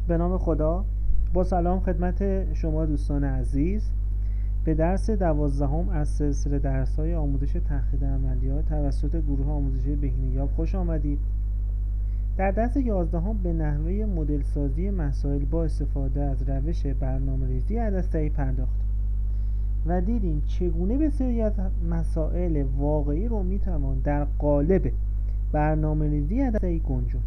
به نام خدا. با سلام خدمت شما دوستان عزیز به درس 12 از سلسله درس‌های آموزش تحقیق عملیات توسط گروه آموزشی بهینه‌یاب خوش آمدید. در درس 11 به نحوه مدل سازی مسائل با استفاده از روش برنامه‌ریزی عددسه‌ای پرداختیم و دیدیم چگونه بسیاری از مسائل واقعی رو میتوان در قالب برنامه‌ریزی عددسه‌ای گنجوند.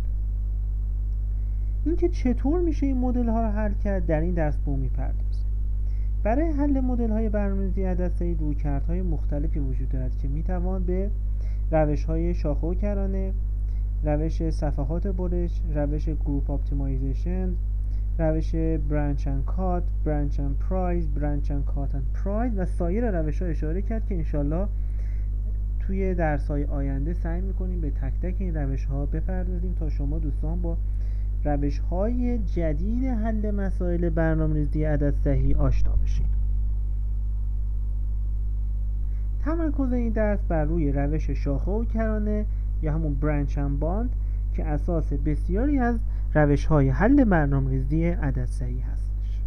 اینکه چطور میشه این مدل ها رو حل کرد در این درس به اون میپردازیم. برای حل مدل های برنامه‌ریزی عددسه‌ای رویکردهای مختلفی وجود دارد که میتوان به روش های شاخه و کرانه، روش صفحات برش، روش گروپ اپتیمایزیشن، روش برانچ اند کات، برانچ اند پرایز، برانچ اند کات اند پرایز و سایر روش ها اشاره کرد که انشالله توی درس های آینده سعی میکنیم به تک تک این روش ها بپردازیم تا شما دوستان با روش های جدید حل مسائل برنامه‌ریزی عددسه‌ای آشنا بشید. تمرکز این درس بر روی روش شاخه و کرانه یا همون برانچ اند باند که اساس بسیاری از روش های حل برنامه‌ریزی عددسه‌ای هستش.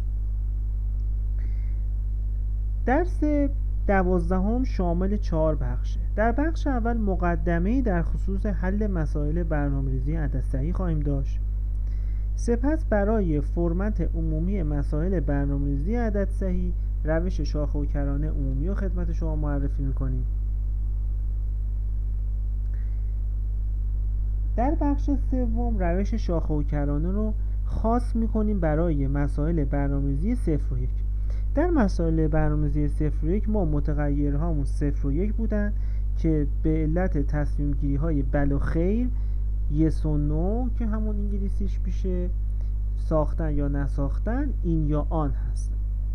درس 12 شامل 4 بخشه. در بخش اول مقدمه‌ای در خصوص حل مسائل برنامه‌ریزی عددسه‌ای خواهیم داشت. سپس برای فرمت عمومی مسائل برنامه‌ریزی عددسه‌ای روش شاخه و کرانه عمومی رو خدمت شما معرفی می‌کنیم. در بخش سوم روش شاخه و کرانه رو خاص می‌کنیم برای مسائل برنامه‌ریزی 0 و 1. در مسائل برنامه‌ریزی 0 و 1 ما متغیرهامون 0 و 1 بودن که به علت تصمیم گیری‌های بل و خیر، yes و no که همون انگلیسیش میشه ساختن یا نساختن، این یا آن هست.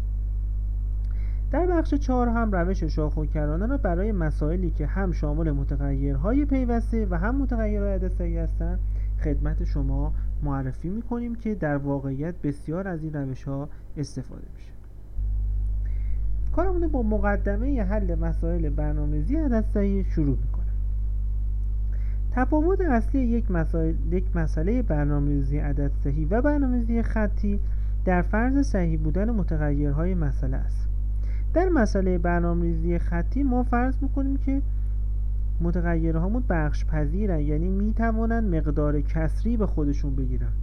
در بخش 4 هم روش شاخه و کرانه را برای مسائلی که هم شامل متغیرهای پیوسته و هم متغیرهای عددسه‌ای هستند خدمت شما معرفی میکنیم که در واقعیت بسیار از این روش ها استفاده میشه. کارمون با مقدمه حل مسائل برنامه‌ریزی عددسه‌ای شروع میکنیم. تفاوت اصلی یک مسئله برنامه‌ریزی عددسه‌ای و برنامه‌ریزی خطی در فرض صحیح بودن متغیرهای مسئله است. در مسئله برنامه‌ریزی خطی ما فرض می‌کنیم که متغیرهامون بخش پذیرن، یعنی میتوانند مقدار کسری به خودشون بگیرن.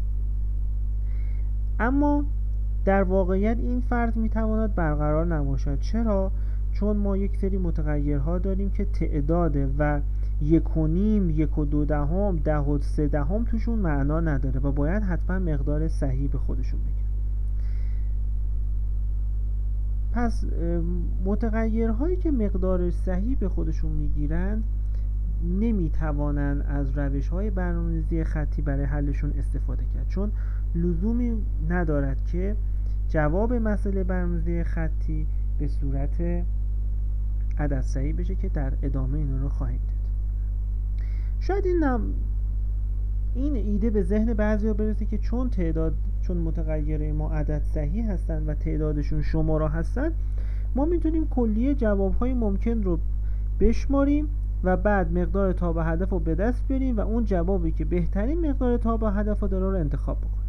اما در واقعیت این فرض میتواند برقرار نباشد. چرا؟ چون ما یک سری متغیرها داریم که تعداده و 1.5، 1.2، 10.3 توشون معنا نداره و باید حتما مقدار صحیح به خودشون بگیرن. پس متغیرهایی که مقدار صحیح به خودشون میگیرند نمیتوانند از روش‌های برنامه‌ریزی خطی برای حلشون استفاده کرد، چون لزومی ندارد که جواب مسئله برنامه‌ریزی خطی به صورت عددسه‌ای بشه که در ادامه این رو خواهیم دید. شاید این ایده به ذهن بعضیا برسه که چون متغیر ما عددسه‌ای هستن و تعدادشون شماره هستن، ما میتونیم کلیه جوابهای ممکن رو بشماریم و بعد مقدار تا به هدف رو به دست بیاریم و اون جوابی که بهترین مقدار تا به هدف رو داره رو انتخاب بکنیم.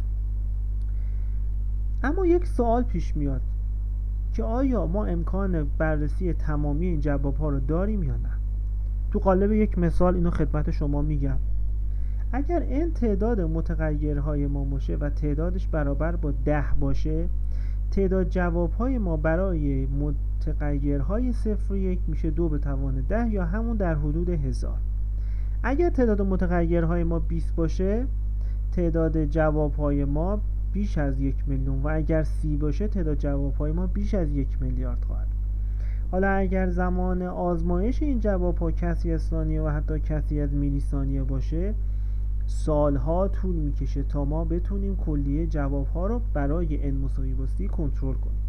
اما یک سوال پیش میاد که آیا ما امکان بررسی تمامی این جوابها رو داریم یا نه؟ تو قالب یک مثال اینو خدمت شما میگم. اگر n تعداد متغیرهای ما باشه و تعدادش برابر با 10 باشه، تعداد جوابهای ما برای متغیرهای 0 و 1 میشه 2 به توان 10 یا همون در حدود 1000. اگر تعداد متغیرهای ما 20 باشه، تعداد جوابهای ما بیش از 1 میلیون و اگر 30 باشه تعداد جوابهای ما بیش از 1 میلیارد خواهد. حالا اگر زمان آزمایش این جوابها کسی از ثانیه و حتی کسی از میلی ثانیه باشه، سالها طول میکشه تا ما بتونیم کلیه جوابها رو برای n = 30 کنترل کنیم.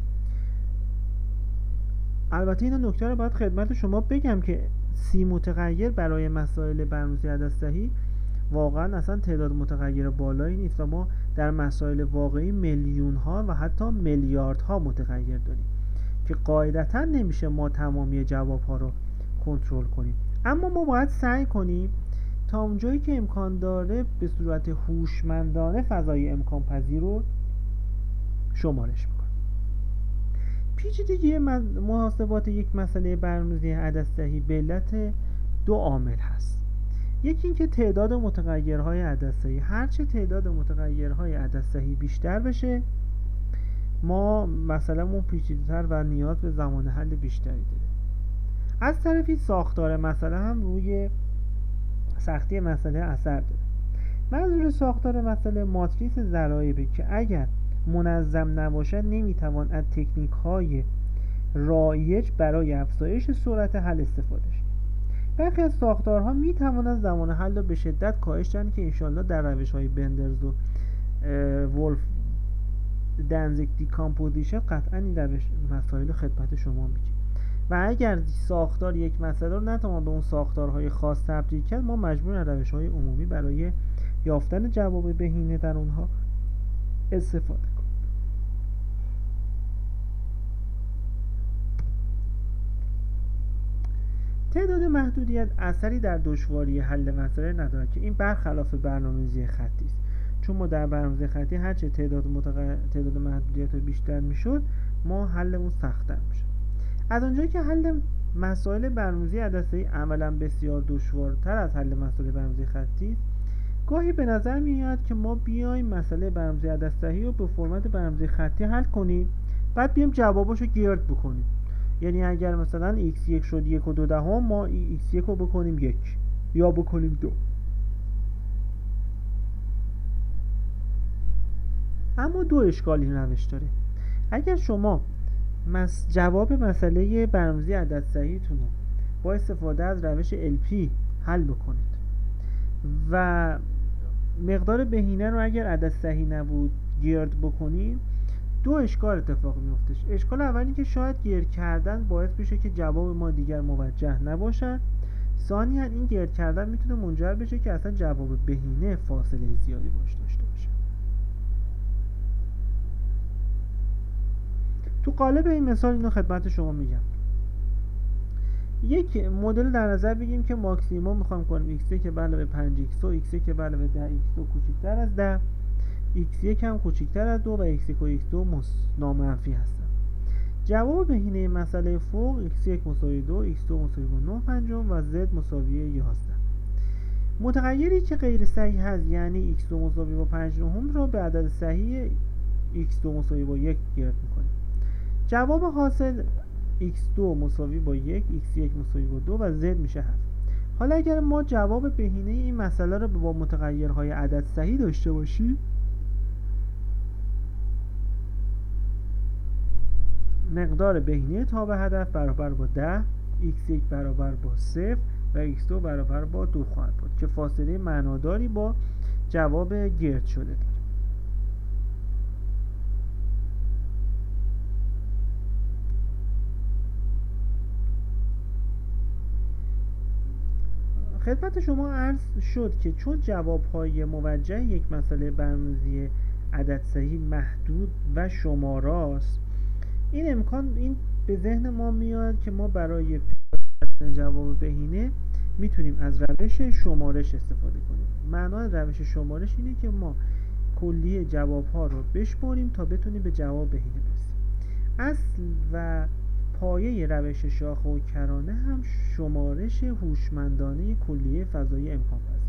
البته این نکته رو باید خدمت شما بگم که 30 متغیر برای مسائل برنامه‌ریزی عددسه‌ای واقعا اصلا تعداد متغیر بالایی نیست و ما در مسائل واقعی میلیون ها و حتی میلیاردها متغیر داریم که قاعدتا نمیشه ما تمامی جوابها رو کنترل کنیم. اما ما باید سعی کنیم تا اونجایی که امکان داره به صورت هوشمندانه فضای امکان پذیر رو شمارش میکنه. پیچیدگی محاسبات یک مسئله برنامه‌ریزی عددسهی به علت دو عامل هست. یکی اینکه تعداد متغیرهای عددسهی، هرچه تعداد متغیرهای عددسهی بیشتر بشه ما مثلا پیچیده‌تر و نیاز به زمان حل بیشتری داره. از طرفی ساختار مسئله هم روی سختی مسئله اثر داره. منظور ساختار مسئله ماتریس ضرایبه که اگر منظم نباشد نمیتوان از تکنیک‌های رایج برای افزایش سرعت حل استفاده شد. برخی از ساختارها میتوانند زمان حل را به شدت کاهش دهند که انشالله در روش‌های بندرز و ولف دنزیگ دیکامپوزیشن قطعا این روش مسائل خدمت شما میگه. و اگر ساختار یک مسئله رو نتوان به اون ساختارهای خاص تبدیل کرد ما مجبور از روش‌های عمومی برای یافتن جواب بهینه در اونها استفاده کنیم. تعداد محدودیت اثری در دشواری حل مسئله ندارد که این برخلاف برنامه‌ریزی خطی است، چون ما در برنامه‌ریزی خطی هرچه تعداد محدودیت بیشتر میشد ما حلمون سخت‌تر میشد. از اونجایی که حل مسائل برنامه‌ریزی عددسه‌ای عملاً بسیار دشوارتر از حل مسائل برنامه‌ریزی خطی است، گاهی به نظر میاد که ما بیایم مسئله برنامه‌ریزی عددسه‌ای رو به فرمت برنامه‌ریزی خطی حل کنیم بعد بیایم جواباشو گرد بکنیم. یعنی اگر مثلا x1 شد 1.2 ما x1 رو بکنیم 1 یا بکنیم 2. اما دو اشکال این روش داره. اگر شما جواب مسئله برنامه‌ریزی عددسهیتون رو با استفاده از روش LP حل بکنید و مقدار بهینه رو اگر عدد صحیح نبود گرد بکنید، دو اشکال اتفاق میفته. اشکال اولی که شاید گرد کردن باعث بشه که جواب ما دیگر موجه نباشد. ثانیاً این گرد کردن میتونه منجر بشه که اصلا جواب بهینه فاصله زیادی باش داشته باشه. تو قالب این مثال اینو خدمت شما میگم. یک مدل در نظر بگیریم که ماکسیموم میخوام کنیم x1 که بله به 5x و x1 که بله به 10x2 کوچکتر از 10، x1 هم کوچکتر از 2 و x1 و x2 نامنفی هستن. جواب بهینه مسئله فوق x1 مساوی 2، x2 مساوی 9 پنجم و z مساوی 11. متغیری که غیر صحیح هست یعنی x2 مساوی با 5 نهم را به عدد صحیح x2 مساوی با 1 گرد میکنیم. جواب حاصل x2 مساوی با 1، x1 مساوی با 2 و z میشه 7. حالا اگر ما جواب بهینه این مسئله رو با متغیرهای عدد صحیح داشته باشیم، مقدار بهینه تابع هدف برابر با 10، x1 برابر با 0 و x2 برابر با 2 خواهد بود که فاصله معناداری با جواب گرد شده داره. خدمت شما عرض شد که چون جواب‌های موجه یک مسئله برنامه‌ریزی عددسهی محدود و شماراست، این به ذهن ما میاد که ما برای پیدا کردن جواب بهینه میتونیم از روش شمارش استفاده کنیم. معنای روش شمارش اینه که ما کلیه جواب‌ها رو بشماریم تا بتونیم به جواب بهینه برسیم. اصل و پایه روش شاخه و کرانه هم شمارش هوشمندانه کلیه فضایی امکان پذیر.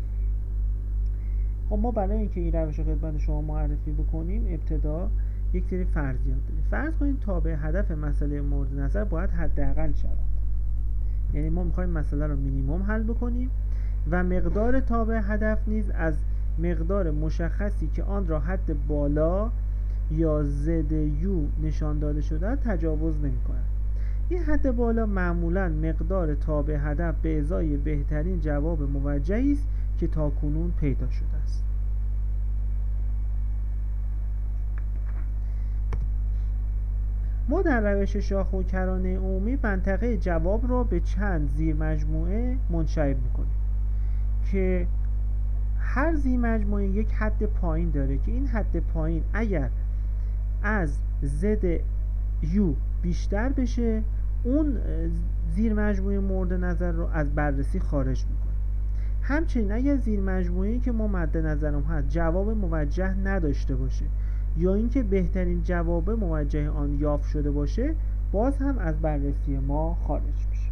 خب ما برای اینکه این روش رو خدمت شما معرفی بکنیم ابتدا یک سری فرضیات داریم. فرض کنید تابع هدف مسئله مورد نظر باید حداقل شود. یعنی ما می‌خوایم مسئله رو مینیمم حل بکنیم و مقدار تابع هدف نیز از مقدار مشخصی که آن را حد بالا یا ZU نشان داده شده تجاوز نمی‌کند. این حد بالا معمولاً مقدار تابع هدف به ازای بهترین جواب موجهی است که تاکنون پیدا شده است. ما در روش شاخه و کرانه عمومی منطقه جواب را به چند زیر مجموعه منشعب می‌کنیم که هر زیر مجموعه یک حد پایین داره که این حد پایین اگر از ZU بیشتر بشه اون زیر مجموعه مورد نظر رو از بررسی خارج میکنه. همچنین اگر زیر مجموعه‌ای که ما مد نظرم هست جواب موجه نداشته باشه یا اینکه بهترین جواب موجه آن یافت شده باشه، باز هم از بررسی ما خارج میشه.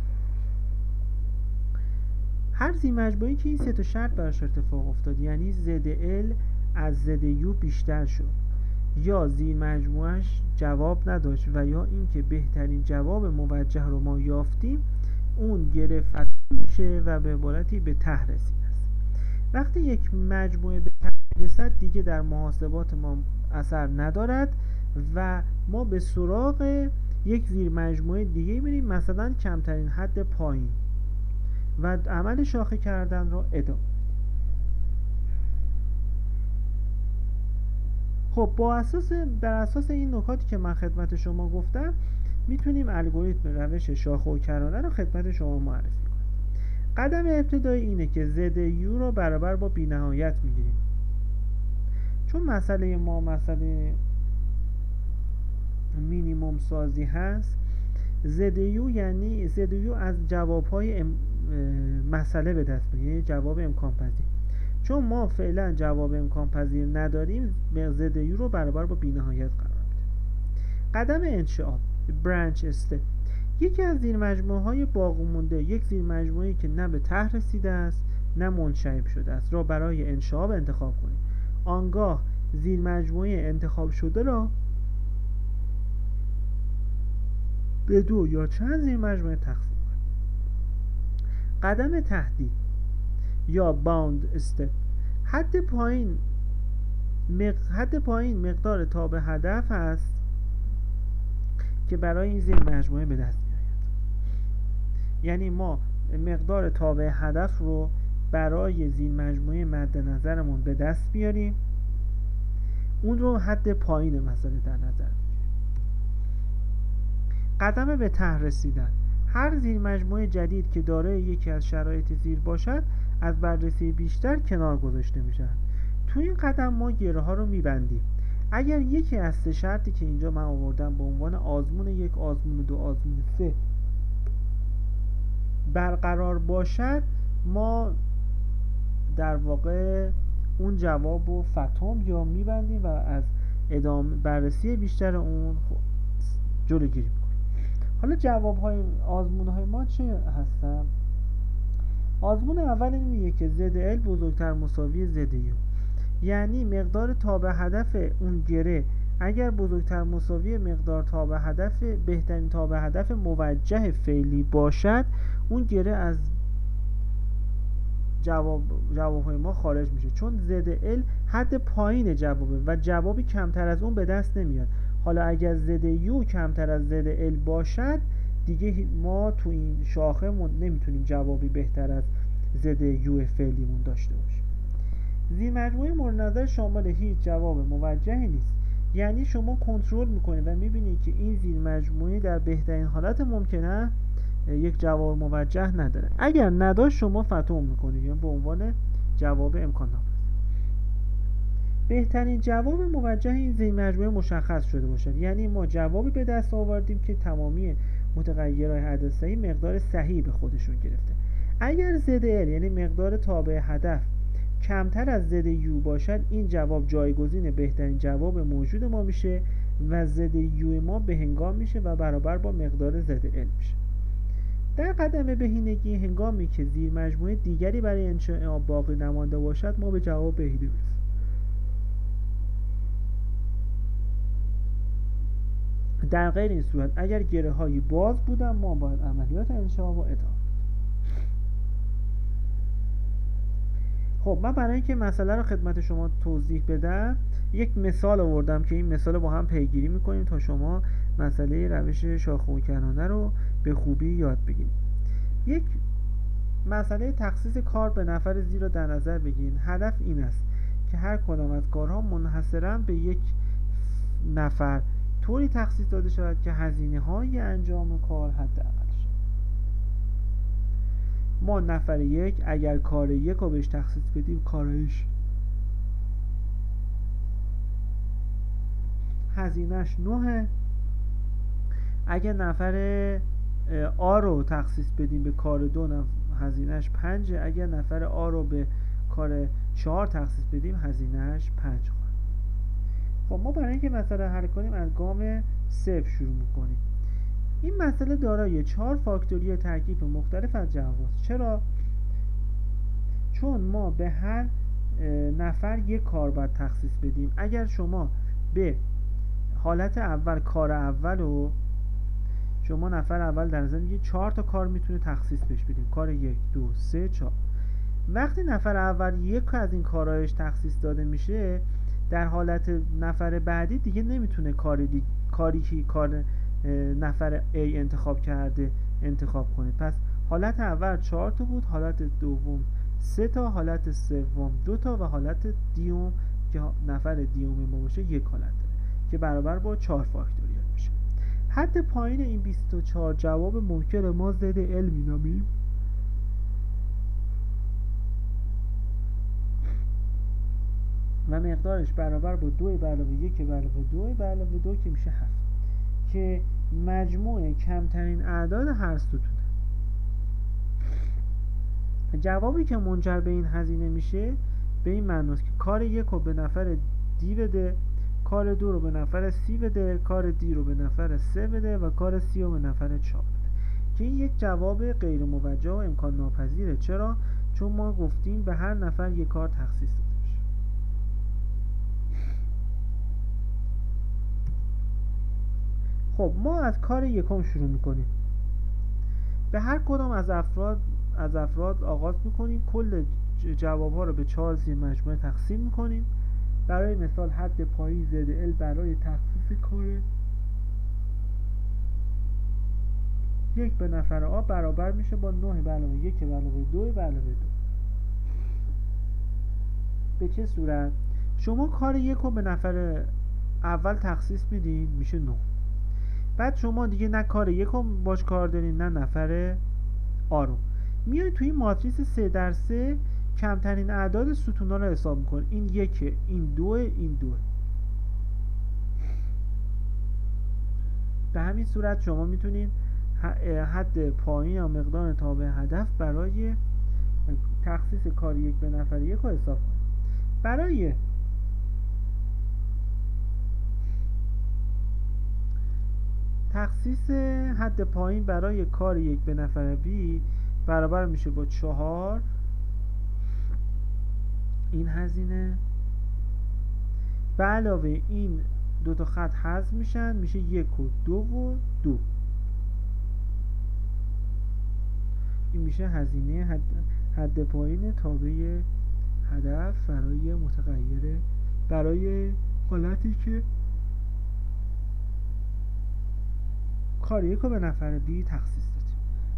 هر زیر مجموعه‌ای که این سه تا شرط براش اتفاق افتاد، یعنی ZL از ZU بیشتر شد، یا زیر مجموعهش جواب نداشت و یا اینکه بهترین جواب موجه رو ما یافتیم، اون گره فتح میشه و به عبارتی به ته رسیده است. وقتی یک مجموعه به ته رسد دیگه در محاسبات ما اثر ندارد و ما به سراغ یک زیر مجموعه دیگه میریم، مثلا کمترین حد پایین، و عمل شاخه کردن رو ادامه. خب بر اساس این نکاتی که من خدمت شما گفتم میتونیم الگوریتم روش شاخه و کرانه رو خدمت شما معرفی کنیم. قدم ابتدایی اینه که ZU رو برابر با بی‌نهایت میگیریم. چون مسئله ما مسئله مینیمم سازی هست، ZU یعنی ZU از جوابهای مسئله به دست میاره، یعنی جواب امکان پذیر. چون ما فعلا جواب امکان پذیر نداریم، ZU رو برابر با بی‌نهایت قرار میده. قدم انشعاب، برانچ استپ، یکی از زیر مجموعه های باقی مونده، یک زیر مجموعه‌ای که نه به ته رسیده است نه منشعب شده است را برای انشعاب انتخاب کنید. آنگاه زیر مجموعه انتخاب شده را به دو یا چند زیر مجموعه تقسیم کنید. قدم تهدید یا باوند استپ، حد پایین مقدار تابع هدف است که برای این زیر مجموعه به دست میآید. یعنی ما مقدار تابع هدف رو برای زیر مجموعه مد نظرمون به دست بیاریم، اون رو حد پایین مسئله در نظر بگیریم. قدم به ته رسیدن، هر زیر مجموعه جدید که دارای یکی از شرایط زیر باشد از بررسی بیشتر کنار گذاشته میشن. تو این قدم ما گره ها رو میبندیم. اگر یکی از سه شرطی که اینجا من آوردم به عنوان آزمون 1، آزمون 2، آزمون 3 برقرار باشد، ما در واقع اون جواب رو فتوم یا میبندیم و از ادامه بررسی بیشتر اون جلوگیری میکنیم. حالا جواب‌های آزمون‌های ما چه هستن؟ آزمون اول اینه که ZL بزرگتر مساوی ZU، یعنی مقدار تابع هدف اون گره اگر بزرگتر مساوی مقدار تابع هدف بهترین تابع هدف موجه فعلی باشد، اون گره از جواب‌های ما خارج میشه، چون ZL حد پایین جوابه و جوابی کمتر از اون به دست نمیاد. حالا اگر ZU کمتر از ZL باشد دیگه ما تو این شاخه نمیتونیم جوابی بهتر از ZU فعلیمون داشته باشیم. زیر مجموعه مورد نظر شامل هیچ جواب موجهی نیست، یعنی شما کنترل میکنید و میبینید که این زیر مجموعه در بهترین حالت ممکنه یک جواب موجه نداره. اگر نداشت شما فتوم میکنید، یعنی به عنوان جواب امکان ناپذیر. بهترین جواب موجه این زیر مجموعه مشخص شده باشد، یعنی ما جوابی به دست آوردیم که تمامی متغیرهای عددسنجی مقدار صحیح به خودشون گرفته. اگر ZL یعنی مقدار تابع هدف کمتر از ZU باشد، این جواب جایگزین بهترین جواب موجود ما میشه و ZU ما به هنگام میشه و برابر با مقدار ZL میشه. در قدم بهینگی، هنگامی که زیر مجموعه دیگری برای انشعاب باقی نمانده باشد، ما به جواب بهینه برسیم. در غیر این صورت اگر گره هایی باز بودن، ما باید عملیات انشعاب رو ادامه. خب من برای اینکه مسئله رو خدمت شما توضیح بدم یک مثال آوردم که این مثال با هم پیگیری میکنیم تا شما مسئله روش شاخه و کنانه رو به خوبی یاد بگیرید. یک مسئله تخصیص کار به نفر زیر رو در نظر بگیرید. هدف این است که هر کدام از کارها منحصراً به یک نفر طوری تخصیص داده شود که هزینه های انجام کار حداقل شود. ما نفر 1 اگر کار 1 رو بهش تخصیص بدیم، کارش هزینهش 9. اگر نفر آ رو تخصیص بدیم به کار 2، هزینهش 5. اگر نفر آ رو به کار 4 تخصیص بدیم هزینهش 5 خواهد. خب ما برای اینکه مسئله حل کنیم از گام 0 شروع میکنیم. این مسئله دارای 4 فاکتوریال ترکیب مختلف از جواب. چرا؟ چون ما به هر نفر یک کار باید تخصیص بدیم. اگر شما به حالت اول کار اول و شما نفر اول در نظر میگیرید 4 تا کار میتونه تخصیص بهش بدیم. کار 1 2 3 4. وقتی نفر اول یک از این کارهایش تخصیص داده میشه، در حالت نفر بعدی دیگه نمیتونه کاری که کار نفر A انتخاب کرده انتخاب کنه. پس حالت اول 4 تا بود، حالت دوم 3 تا، حالت سوم 2 تا و حالت دیوم که نفر دیوم ما باشه یک حالت داره که برابر با 4 فاکتوریال میشه. حد پایین این 24 جواب ممکن ما ZL مینامیم و مقدارش برابر با 2 + 1 + 2 + 2 که میشه 7 که مجموع کمترین اعداد هر ستونه. جوابی که منجر به این هزینه میشه به این معناست که کار 1 رو به نفر دی بده، کار 2 رو به نفر سی بده، کار دی رو به نفر 3 بده و کار سی رو به نفر 4 بده که این یک جواب غیر موجه و امکان ناپذیره. چرا؟ چون ما گفتیم به هر نفر یک کار تخصیص داده میشه. خب ما از کار یکم شروع میکنیم. به هر کدام از افراد آغاز میکنیم. کل جواب ها رو به 4 زیر مجموعه تقسیم میکنیم. برای مثال حد پایین ZL برای تخصیص کار 1 به نفر آ برابر میشه با 9 + 1 + 2 + 2. به چه صورت؟ شما کار 1 رو به نفر اول تخصیص میدین میشه 9. بعد شما دیگه نه کار 1 رو باش کار دارین نه نفر آ رو. میای توی ماتریس 3x3 کمترین اعداد ستونا رو حساب میکنه. این 1 این 2 این 2. به همین صورت شما میتونید حد پایین یا مقدار تابع هدف برای تخصیص کار 1 به نفر 1 رو حساب کنید. برای تخصیص حد پایین برای کار 1 به نفر B برابر میشه با 4 این هزینه به علاوه این دو تا خط حذف میشن میشه 1 و 2 و 2. این میشه هزینه حد پایین تابع هدف برای متغیر برای حالتی که کار 1 رو به نفر B تخصیص دادیم.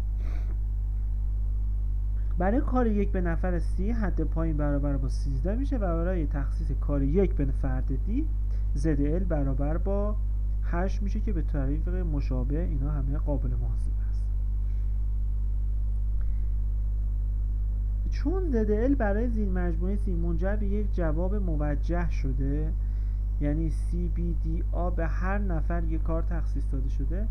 برای کار 1 به نفر C حد پایین برابر با 13 میشه و برای تخصیص کار 1 به فرد D ZL برابر با 8 میشه که به طریق مشابه اینا همه قابل محاسبه است. چون ZL برای زیر مجموعه C منجر به یک جواب موجه شده، یعنی CBDA به هر نفر یک کار تخصیص داده شده،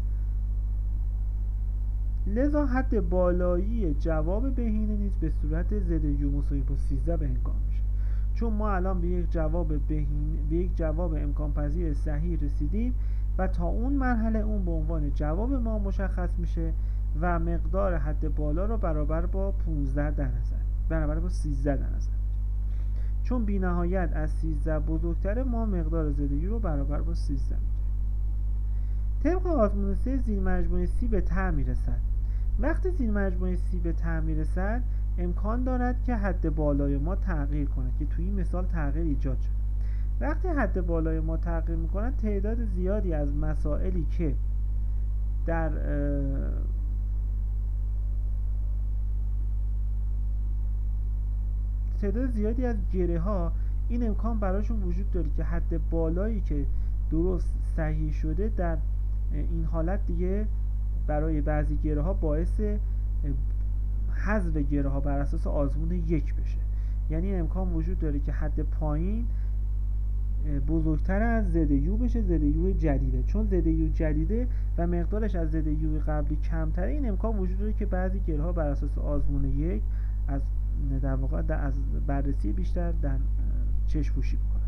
لذا حد بالایی جواب بهینه نیز به صورت ZU مساوی با 13 به هنگام میشه. چون ما الان به یک جواب امکان پذیر صحیح رسیدیم و تا اون مرحله اون به عنوان جواب ما مشخص میشه و مقدار حد بالا رو برابر با 15 در نظر برابر با 13 در نظر. چون بی نهایت از 13 بزرگتره ما مقدار ZU رو برابر با 13 میگیریم. طبق آزمون 3 زیر مجموعه C به ته میرسد. وقتی زیر مجموعه C به ته میرسد امکان دارد که حد بالای ما تغییر کند که توی این مثال تغییر ایجاد شد. وقتی حد بالای ما تغییر میکنند تعداد زیادی از مسائلی که در تعداد زیادی از گره ها این امکان براشون وجود داره که حد بالایی که درست صحیح شده در این حالت دیگه برای بعضی گره ها باعث حذف گره ها بر اساس آزمون 1 بشه. یعنی امکان وجود داره که حد پایین بزرگتر از زد یو بشه، زد یو جدیده. چون زد یو جدیده و مقدارش از زد یو قبلی کمتره، این امکان وجود داره که بعضی گره ها بر اساس آزمون یک از در واقع از بررسی بیشتر در چشم پوشی بکنن.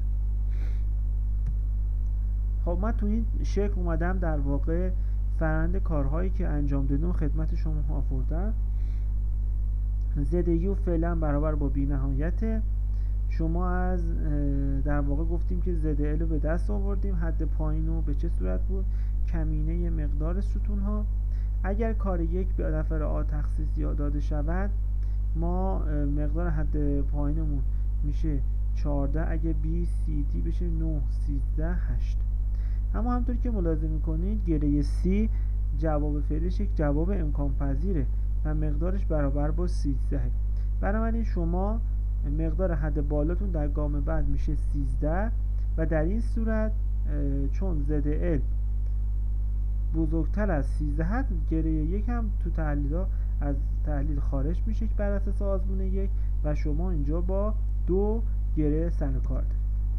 خب من تو این شکل اومدم در واقع فرآیند کارهایی که انجام دادم خدمت شما آوردم. زد یو فعلا برابر با بی نهایته. شما از در واقع گفتیم که زد ال رو به دست آوردیم. حد پایین رو به چه صورت بود؟ کمینه مقدار ستون ها. اگر کار یک به نفر آ تخصیص یا داده شود، ما مقدار حد پایینمون میشه 14. اگه بی سی دی بشه 9 13 8. اما همطور که ملاحظه میکنید گره سی جواب فعلیش یک جواب امکان پذیره و مقدارش برابر با 13. بنابراین شما مقدار حد بالاتون در گام بعد میشه 13 و در این صورت چون زد ال بزرگتر از 13 هست، گره یک هم تو تحلیل‌ها از تحلیل خارج میشه بر اساس آزمون یک و شما اینجا با 2 گره سر کار دارید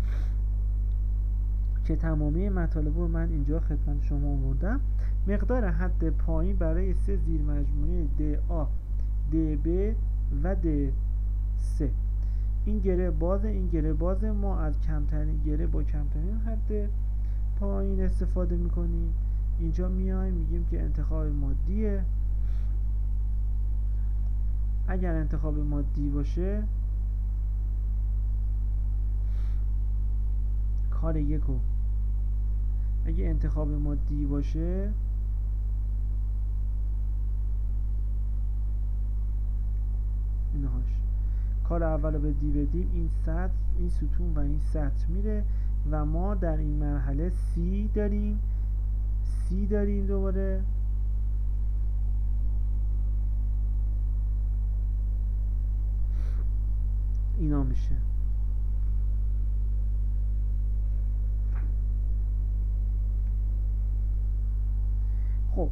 که تمامی مطالب رو من اینجا خدمت شما آوردم. مقدار حد پایین برای 3 زیر مجموعه DA، DB و D3. این گره باز، این گره باز، ما از کمترین گره با کمترین حد پایین استفاده میکنیم. اینجا میایم میگیم که انتخاب ما دیه. اگر انتخاب ما دی باشه، کار یکو اگه انتخاب ما دی باشه اینهاش کار اول رو به دی بدیم، این سطر، این ستون و این سطر میره و ما در این مرحله سی داریم دوباره اینا میشه. خب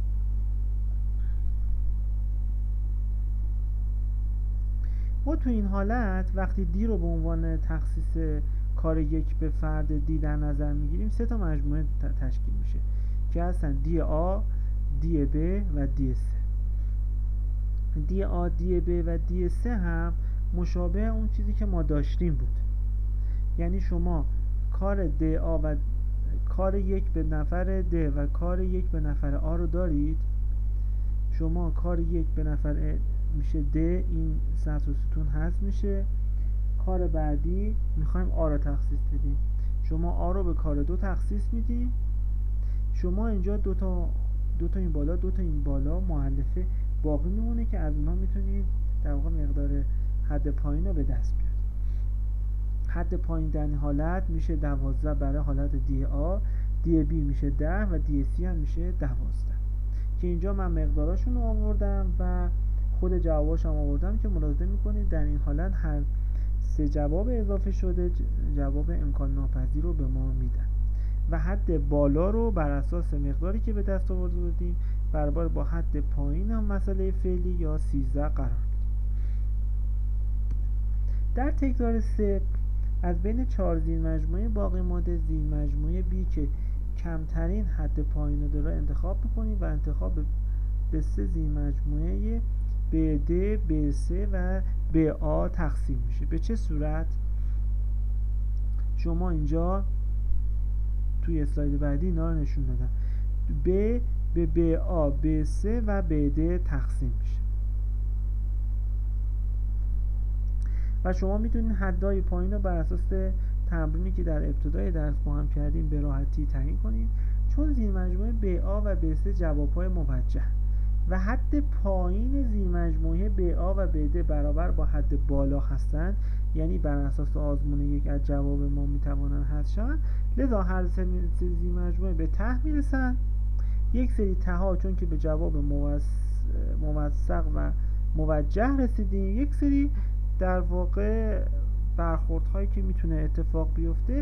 ما تو این حالت وقتی دی رو به عنوان تخصیص کار یک به فرد دی در نظر میگیریم، 3 تا مجموعه تشکیل میشه که هستن دی آ، دی ب و دی سه. دی آ، دی ب و دی سه هم مشابه اون چیزی که ما داشتیم بود. یعنی شما کار د آ و کار یک به نفر د و کار یک به نفر آ رو دارید. شما کار یک به نفر میشه د، این سطر و ستون هست میشه. کار بعدی میخوایم آ رو تخصیص بدیم، شما آ رو به کار 2 تخصیص میدیم. شما اینجا دو تا این بالا، 2 تا این بالا مؤلفه باقی میمونه که از اونها میتونید در واقع مقدار حد پایین رو به دست بیارید. حد پایین در این حالت میشه 12 برای حالت دی آ، دی بی میشه 10 و دی سی هم میشه 12 که اینجا من مقداراشون رو آوردم و خود جواباش هم آوردم که ملاحظه میکنید در این حالت هر 3 جواب اضافه شده جواب امکان ناپذیر رو به ما میدن و حد بالا رو بر اساس مقداری که به دست آورده بودیم برابر با حد پایین هم مسئله فعلی یا 13 قرار میدیم. در تکرار 3 از بین 4 زیر مجموعه باقی مانده زیر مجموعه B که کمترین حد پایین رو داره انتخاب میکنیم و انتخاب به 3 زیر مجموعه BD، BC و BA تقسیم میشه. به چه صورت؟ شما اینجا توی اسلاید بعدی اینا رو نشون دادم. B به BA، BC و BD تقسیم میشه و شما میتونید حدهای پایین رو بر اساس تمرینی که در ابتدای درس با هم کردیم به راحتی تعیین کنید. چون زیر مجموعه BA و BC جوابهای موجه و حد پایین زیر مجموعه BA و BD برابر با حد بالا هستند، یعنی بر اساس آزمون یک از جواب ما میتوانند حذف شوند، لذا هر 3 زیر مجموعه به ته میرسند. یک سری ته‌ها چون که به جواب موثق و موجه رسیدیم، یک سری در واقع برخوردهایی که میتونه اتفاق بیفته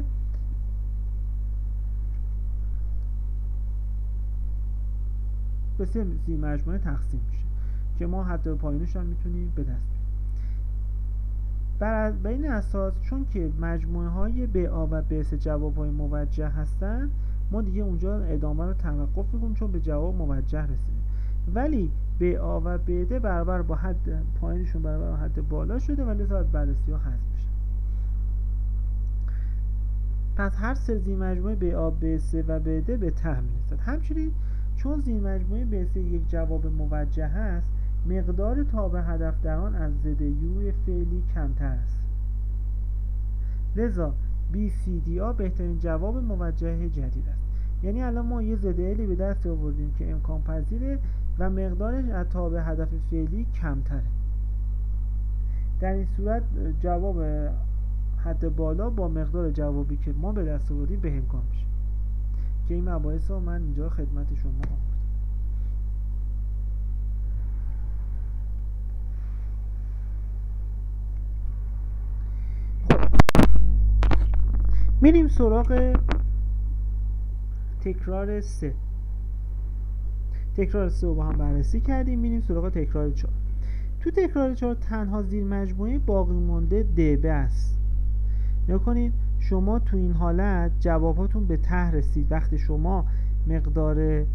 به 3 زیر مجموعه تقسیم میشه که ما حد پایینش هم میتونیم به دست بیاریم. بر این اساس چون که مجموعه های BA و BC جواب های موجه هستن، ما دیگه اونجا ادامه رو توقف میکنیم چون به جواب موجه رسیدیم. ولی BA و BD برابر با حد پایینشون برابر با حد بالا شده و لذا از بررسی ها حذف میشه. پس هر سه زیر مجموعه BA BC و BD به ته میرسد. همچنین چون زیر مجموعه BC یک جواب موجه هست، مقدار تابع هدف در آن از ZU فعلی کمتر است. لذا BCDA بهترین جواب موجه جدید است. یعنی الان ما یه ZLی به دست آوردیم که امکان پذیره و مقدارش از تابع هدف فعلی کمتره. در این صورت جواب حد بالا با مقدار جوابی که ما به دست آوردیم بهنگام میشه که این مباحث رو من اینجا خدمت شما آوردم. میریم سراغ تکرار 3. تکرار 3 رو با هم بررسی کردیم. میریم سراغ تکرار 4. تو تکرار 4 تنها زیر مجموعه باقی مونده DB است. نگاه کنید شما تو این حالت جواباتون به ته رسید. وقتی شما مقدار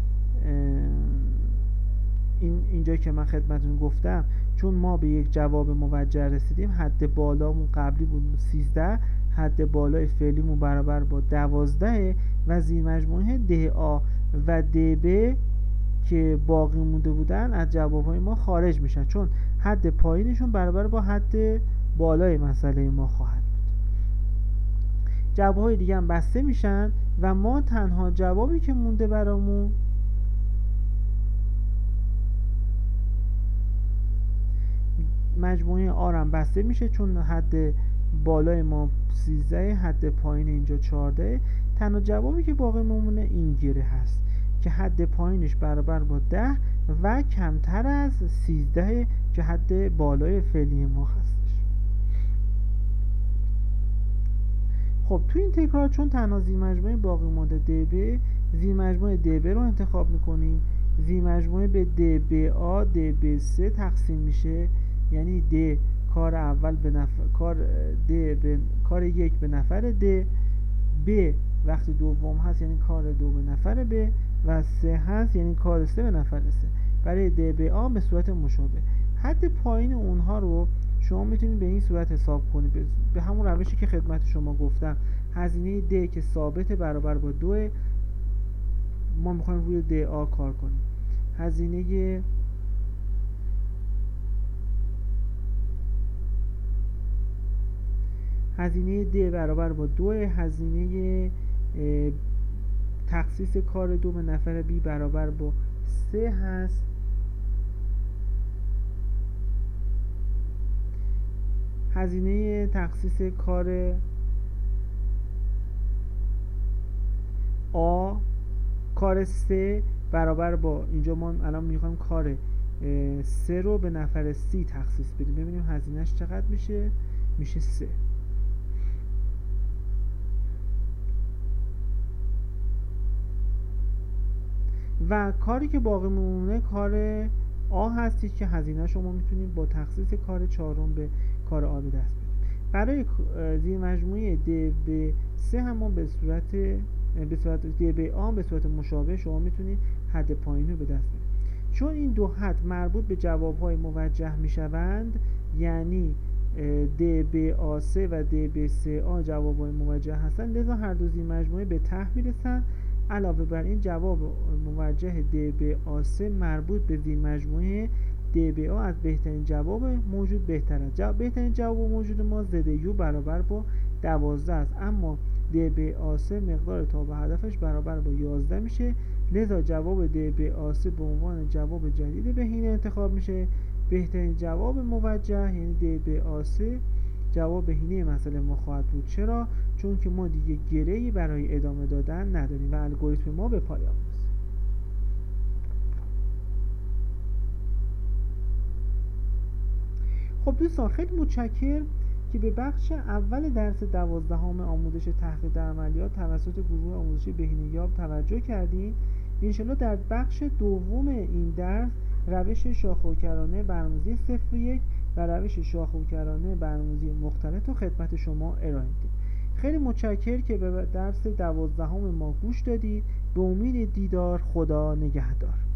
اینجا که من خدمتتون گفتم چون ما به یک جواب موجه رسیدیم، حد بالامون قبلی بود 13، حد بالای فعلیمون برابر با 12 و زیر مجموعه DA و DB که باقی مونده بودن از جوابهای ما خارج میشن چون حد پایینشون برابر با حد بالای مسئله ما خواهد بود. جوابهای دیگه هم بسته میشن و ما تنها جوابی که مونده برامون مجموعه آرم بسته میشه چون حد بالای ما 13، حد پایین اینجا 14. تنها جوابی که باقی میمونه این گره هست که حد پایینش برابر با 10 و کمتر از 13 که حد بالای فعلی ما هستش. خب تو این تکرار چون تنها زیر مجموعه باقی مونده DB، زیر مجموعه DB رو انتخاب میکنیم. زیر مجموعه به DBA DB3 تقسیم میشه، یعنی D کار اول به نفر کار یک به نفر D، B وقتی دوم هست یعنی کار 2 به نفر B و 3 هست یعنی کار 3 به نفر 3 برای DBA به صورت مشابه. حد پایین اونها رو شما میتونید به این صورت حساب کنید، به همون روشی که خدمت شما گفتم. هزینه D که ثابت برابر با 2، ما میخوایم روی DA کار کنیم. هزینه D برابر با 2، هزینه تخصیص کار 2 به نفر B برابر با 3 هست. هزینه تخصیص کار A کار 3 برابر با اینجا ما الان میخوایم کار 3 رو به نفر C تخصیص بدیم. ببینیم هزینهش چقدر میشه 3. و کاری که باقی میمونه کار آ هستید که هزینه شما میتونید با تخصیص کار 4 به کار آ به دست بدید. برای زیر مجموعه DB3 هم ما به صورت DBA به صورت مشابه شما میتونید حد پایین رو به دست بدید. چون این دو حد مربوط به جوابهای موجه میشوند، یعنی DBA3 و DB3A جوابهای موجه هستند، لذا هر دو زیر مجموعه به ته میرسند. علاوه بر این جواب موجه DBA3 مربوط به زیر مجموعه DBA از بهترین جواب موجود بهتر است. بهترین جواب موجود ما ZU برابر با 12 است، اما DBA3 مقدار تابع هدفش برابر با 11 میشه. لذا جواب DBA3 به عنوان جواب جدید بهینه انتخاب میشه. بهترین جواب موجه یعنی DBA3 جواب بهینه مسئله ما خواهد بود. چرا؟ چون که ما دیگه گره‌ای برای ادامه دادن نداریم و الگوریتم ما به پایان رسید. خب دوستان خیلی متشکرم که به بخش اول درس 12 آموزش تحقیق در عملیات توسط گروه آموزشی بهینه‌یاب توجه کردین. انشالله در بخش دوم این درس روش شاخه‌وکرانه برنامه‌ریزی 0-1 و روش شاخه‌وکرانه برنامه‌ریزی مختلط رو خدمت شما ارائه میدیم. خیلی متشکرم که به درس 12 ما گوش دادید. به امید دیدار. خدا نگهدار.